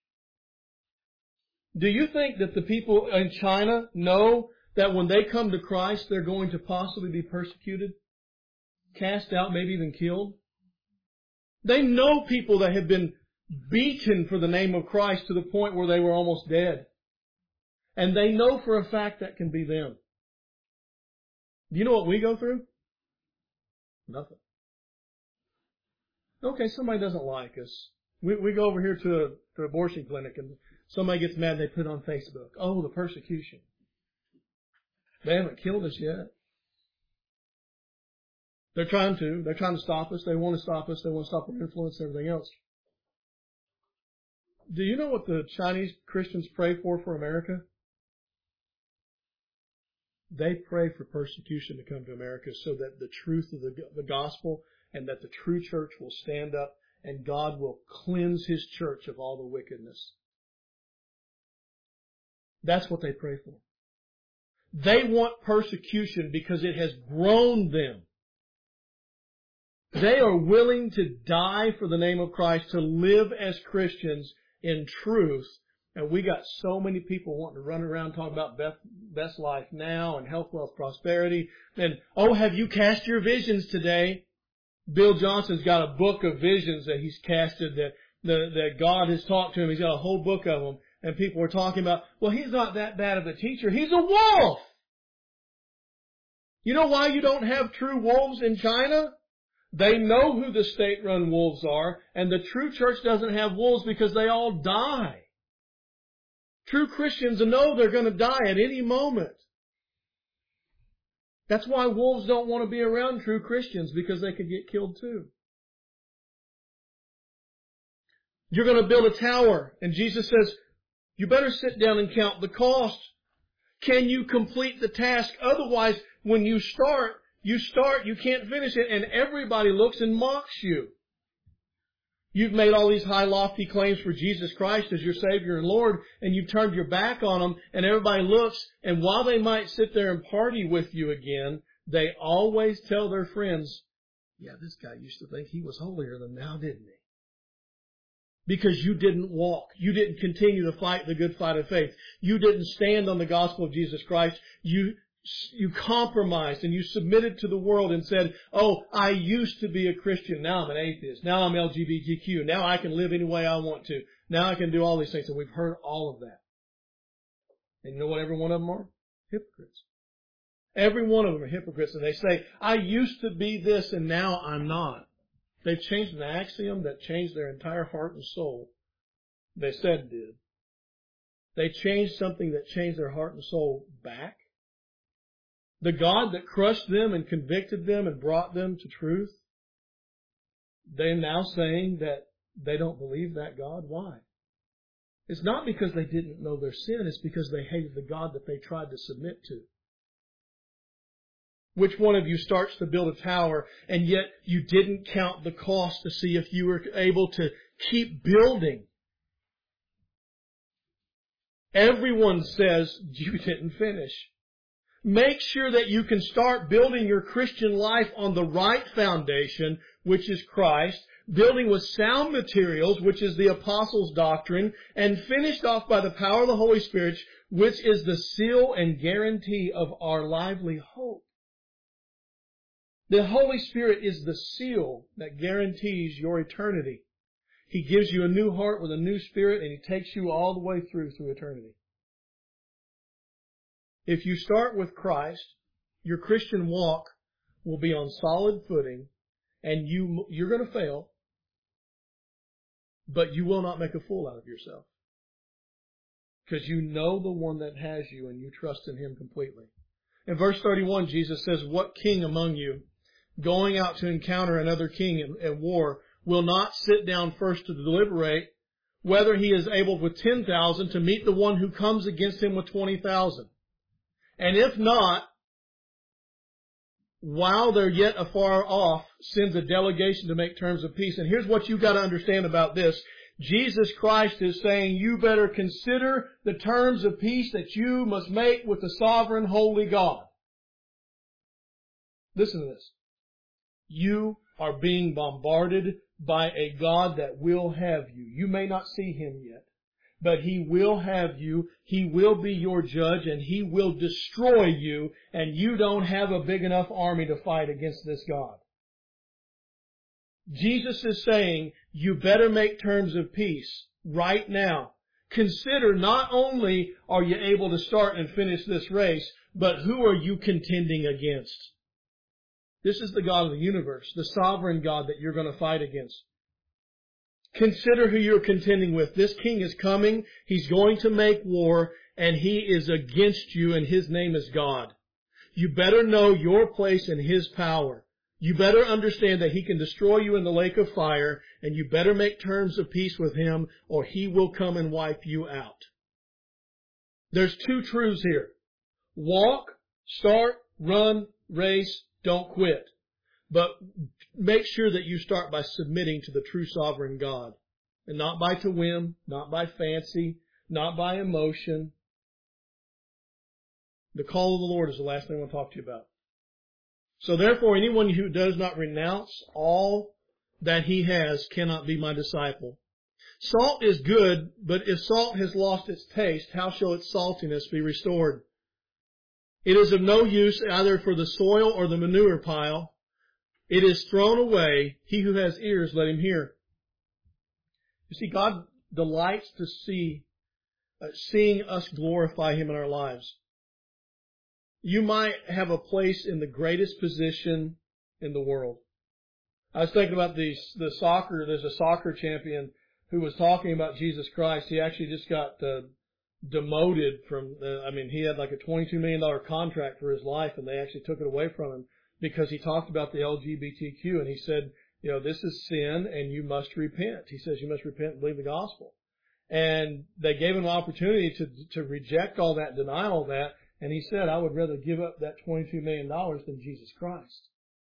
Speaker 2: Do you think that the people in China know that when they come to Christ, they're going to possibly be persecuted, cast out, maybe even killed? They know people that have been beaten for the name of Christ to the point where they were almost dead. And they know for a fact that can be them. Do you know what we go through? Nothing. Okay, somebody doesn't like us. We we go over here to a, to an abortion clinic and somebody gets mad and they put it on Facebook. Oh, the persecution. They haven't killed us yet. They're trying to. They're trying to stop us. They want to stop us. They want to stop our influence and everything else. Do you know what the Chinese Christians pray for for America? They pray for persecution to come to America so that the truth of the, the gospel and that the true church will stand up and God will cleanse His church of all the wickedness. That's what they pray for. They want persecution because it has grown them. They are willing to die for the name of Christ, to live as Christians in truth. And we got so many people wanting to run around talking about best, best life now and health, wealth, prosperity. And, oh, have you cast your visions today? Bill Johnson's got a book of visions that he's casted that, that, that God has talked to him. He's got a whole book of them. And people are talking about, well, he's not that bad of a teacher. He's a wolf. You know why you don't have true wolves in China? They know who the state-run wolves are, and the true church doesn't have wolves because they all die. True Christians know they're going to die at any moment. That's why wolves don't want to be around true Christians, because they could get killed too. You're going to build a tower, and Jesus says, you better sit down and count the cost. Can you complete the task? Otherwise, when you start, you start, you can't finish it, and everybody looks and mocks you. You've made all these high, lofty claims for Jesus Christ as your Savior and Lord, and you've turned your back on Him, and everybody looks, and while they might sit there and party with you again, they always tell their friends, yeah, this guy used to think he was holier than thou, didn't he? Because you didn't walk. You didn't continue to fight the good fight of faith. You didn't stand on the gospel of Jesus Christ. You You compromised and you submitted to the world and said, oh, I used to be a Christian. Now I'm an atheist. Now I'm L G B T Q. Now I can live any way I want to. Now I can do all these things. And we've heard all of that. And you know what every one of them are? Hypocrites. Every one of them are hypocrites. And they say, I used to be this and now I'm not. They've changed an axiom that changed their entire heart and soul. They said did. They changed something that changed their heart and soul back. The God that crushed them and convicted them and brought them to truth, they're now saying that they don't believe that God. Why? It's not because they didn't know their sin. It's because they hated the God that they tried to submit to. Which one of you starts to build a tower and yet you didn't count the cost to see if you were able to keep building? Everyone says you didn't finish. Make sure that you can start building your Christian life on the right foundation, which is Christ, building with sound materials, which is the apostles' doctrine, and finished off by the power of the Holy Spirit, which is the seal and guarantee of our lively hope. The Holy Spirit is the seal that guarantees your eternity. He gives you a new heart with a new spirit, and He takes you all the way through, through eternity. If you start with Christ, your Christian walk will be on solid footing, and you, you're going to fail, but you will not make a fool out of yourself. Because you know the one that has you, and you trust in Him completely. In verse thirty-one, Jesus says, what king among you, going out to encounter another king at war, will not sit down first to deliberate whether he is able with ten thousand to meet the one who comes against him with twenty thousand? And if not, while they're yet afar off, sends a delegation to make terms of peace. And here's what you've got to understand about this. Jesus Christ is saying, you better consider the terms of peace that you must make with the sovereign, holy God. Listen to this. You are being bombarded by a God that will have you. You may not see Him yet, but He will have you. He will be your judge, and He will destroy you, and you don't have a big enough army to fight against this God. Jesus is saying, you better make terms of peace right now. Consider not only are you able to start and finish this race, but who are you contending against? This is the God of the universe, the sovereign God that you're going to fight against. Consider who you're contending with. This king is coming. He's going to make war, and he is against you, and his name is God. You better know your place in his power. You better understand that he can destroy you in the lake of fire, and you better make terms of peace with him, or he will come and wipe you out. There's two truths here. Walk, start, run, race, don't quit. But make sure that you start by submitting to the true sovereign God. And not by to whim, not by fancy, not by emotion. The call of the Lord is the last thing I want to talk to you about. So therefore, anyone who does not renounce all that he has cannot be my disciple. Salt is good, but if salt has lost its taste, how shall its saltiness be restored? It is of no use either for the soil or the manure pile. It is thrown away. He who has ears, let him hear. You see, God delights to see, uh, seeing us glorify Him in our lives. You might have a place in the greatest position in the world. I was thinking about these, the soccer, there's a soccer champion who was talking about Jesus Christ. He actually just got uh, demoted from, uh, I mean, he had like a twenty-two million dollars contract for his life, and they actually took it away from him because he talked about the L G B T Q, and he said, you know, this is sin and you must repent. He says you must repent and believe the gospel. And they gave him an opportunity to, to reject all that, deny all that, and he said, I would rather give up that twenty-two million dollars than Jesus Christ.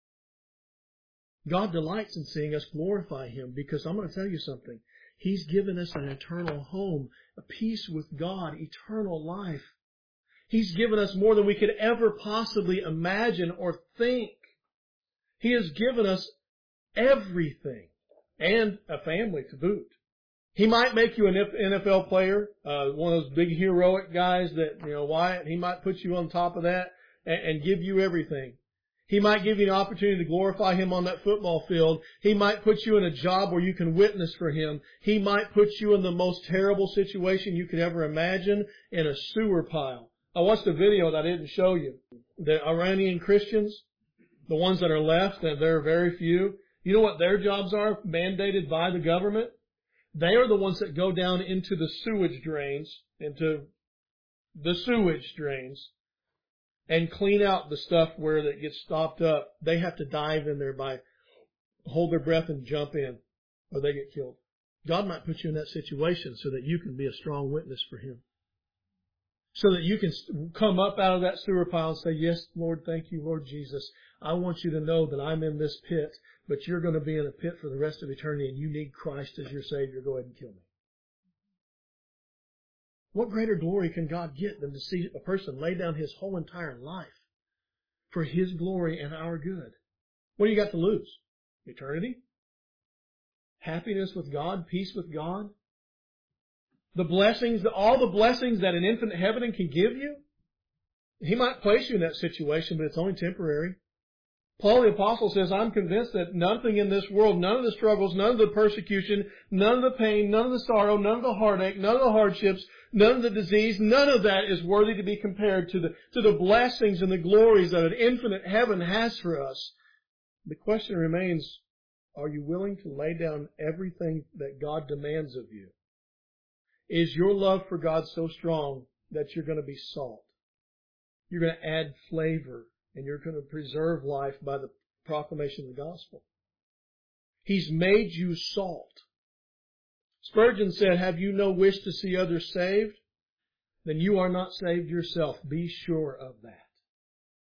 Speaker 2: God delights in seeing us glorify Him because I'm going to tell you something. He's given us an eternal home, a peace with God, eternal life. He's given us more than we could ever possibly imagine or think. He has given us everything and a family to boot. He might make you an N F L player, uh, one of those big heroic guys that, you know, Wyatt, he might put you on top of that and, and give you everything. He might give you an opportunity to glorify Him on that football field. He might put you in a job where you can witness for Him. He might put you in the most terrible situation you could ever imagine, in a sewer pile. I watched a video that I didn't show you. The Iranian Christians, the ones that are left, and there are very few, you know what their jobs are, mandated by the government? They are the ones that go down into the sewage drains, into the sewage drains, and clean out the stuff where it gets stopped up. They have to dive in there by, hold their breath and jump in, or they get killed. God might put you in that situation so that you can be a strong witness for Him. So that you can come up out of that sewer pile and say, yes, Lord, thank you, Lord Jesus. I want you to know that I'm in this pit, but you're going to be in a pit for the rest of eternity, and you need Christ as your Savior. Go ahead and kill me. What greater glory can God get than to see a person lay down his whole entire life for His glory and our good? What do you got to lose? Eternity? Happiness with God? Peace with God? The blessings, all the blessings that an infinite heaven can give you? He might place you in that situation, but it's only temporary. Paul the Apostle says, I'm convinced that nothing in this world, none of the struggles, none of the persecution, none of the pain, none of the sorrow, none of the heartache, none of the hardships, none of the disease, none of that is worthy to be compared to the, to the blessings and the glories that an infinite heaven has for us. The question remains, are you willing to lay down everything that God demands of you? Is your love for God so strong that you're going to be salt? You're going to add flavor, and you're going to preserve life by the proclamation of the gospel. He's made you salt. Spurgeon said, have you no wish to see others saved? Then you are not saved yourself. Be sure of that.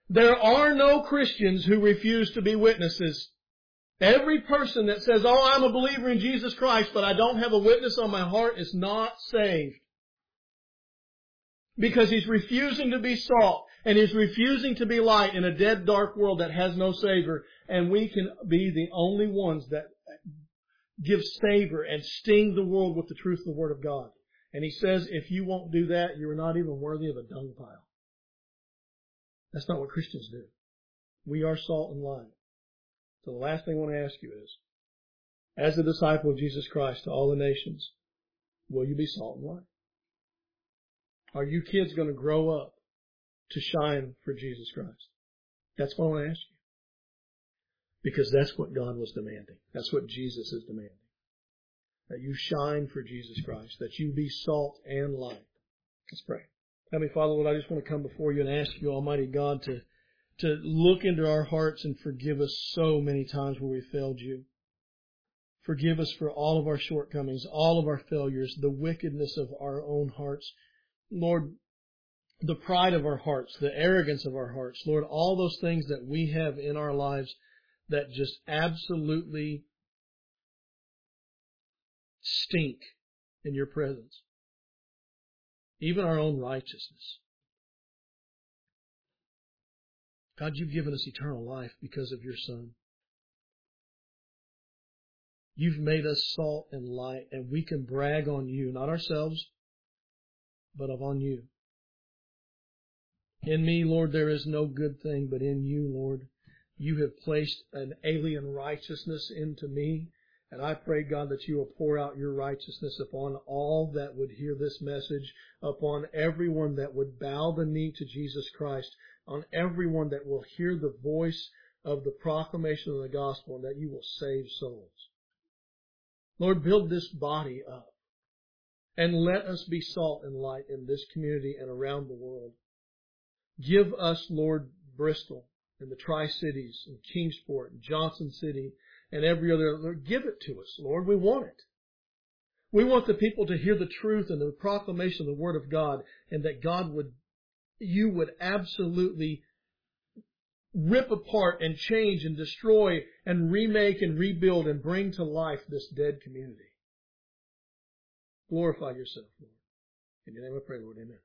Speaker 2: There are no Christians who refuse to be witnesses. Every person that says, oh, I'm a believer in Jesus Christ, but I don't have a witness on my heart is not saved. Because he's refusing to be salt, and he's refusing to be light in a dead, dark world that has no Savior. And we can be the only ones that give savor and sting the world with the truth of the Word of God. And he says, if you won't do that, you're not even worthy of a dung pile. That's not what Christians do. We are salt and light. So the last thing I want to ask you is, as a disciple of Jesus Christ to all the nations, will you be salt and light? Are you kids going to grow up to shine for Jesus Christ? That's what I want to ask you. Because that's what God was demanding. That's what Jesus is demanding. That you shine for Jesus Christ. That you be salt and light. Let's pray. Heavenly Father, Lord, I just want to come before you and ask you, Almighty God, to, to look into our hearts and forgive us so many times where we failed you. Forgive us for all of our shortcomings, all of our failures, the wickedness of our own hearts. Lord, the pride of our hearts, the arrogance of our hearts, Lord, all those things that we have in our lives that just absolutely stink in your presence. Even our own righteousness. God, you've given us eternal life because of your Son. You've made us salt and light, and we can brag on you, not ourselves, but upon you. In me, Lord, there is no good thing, but in you, Lord, you have placed an alien righteousness into me. And I pray, God, that you will pour out your righteousness upon all that would hear this message, upon everyone that would bow the knee to Jesus Christ, on everyone that will hear the voice of the proclamation of the gospel, and that you will save souls. Lord, build this body up, and let us be salt and light in this community and around the world. Give us, Lord, Bristol and the Tri-Cities and Kingsport and Johnson City and every other. Lord, give it to us, Lord. We want it. We want the people to hear the truth and the proclamation of the Word of God, and that God would, you would absolutely rip apart and change and destroy and remake and rebuild and bring to life this dead community. Glorify yourself, Lord. In your name I pray, Lord. Amen.